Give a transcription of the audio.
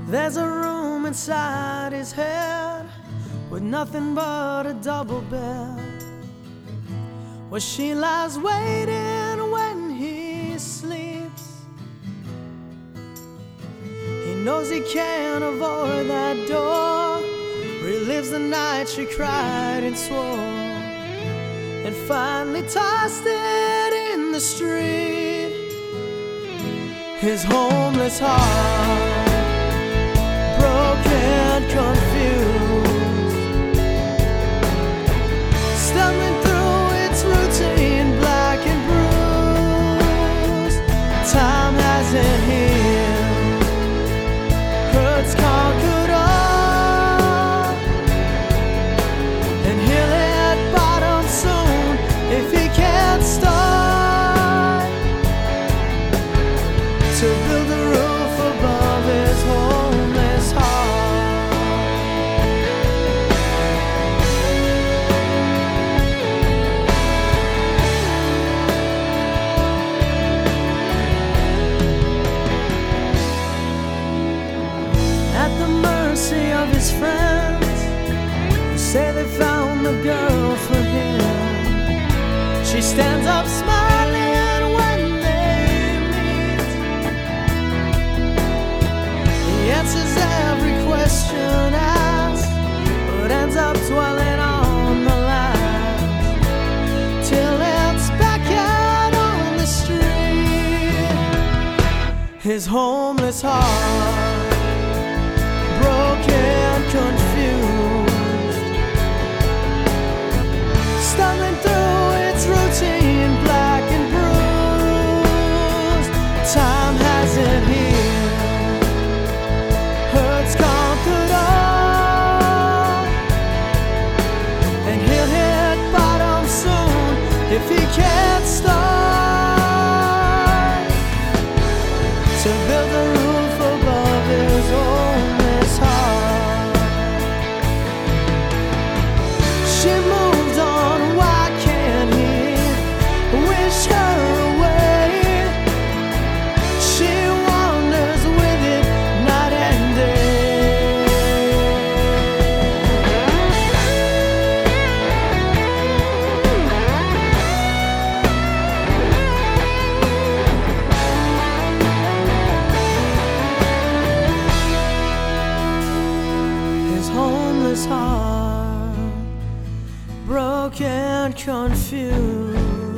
There's a room inside his head with nothing but a double bed, where she lies waiting when he sleeps. He knows he can't avoid that door, relives the night she cried and swore, and finally tossed it in the street. His homeless heart, broken, confused, stumbling through its routine, black and bruised. Time hasn't healed, hurts conquered all, and he'll hit bottom soon if he can't start to build a roof above his homeless heart. At the mercy of his friends, who say they found the girl for him, she stands up smiling when they meet. He answers every question asked, but ends up dwelling on the last, till it's back out on the street. His homeless heart, broken, confused, stumbling through its routine, black and bruised. Time hasn't healed, hurts conquered all, and he'll hit bottom soon if he can't start to build a roof above his homeless heart. She moved on, why can't he wish her away? She wanders with it night and day. His homeless heart, broken, confused,